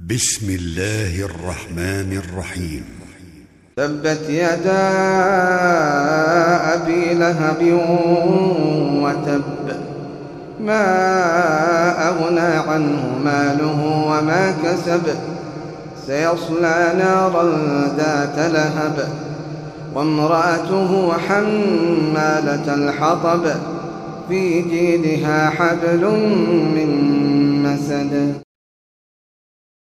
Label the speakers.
Speaker 1: بسم الله الرحمن الرحيم.
Speaker 2: تبت يدا أبي لهب وتب، ما أغنى عنه ماله وما كسب، سيصلى نارا ذات لهب، وامرأته حمالة الحطب، في جيدها حبل من مسد.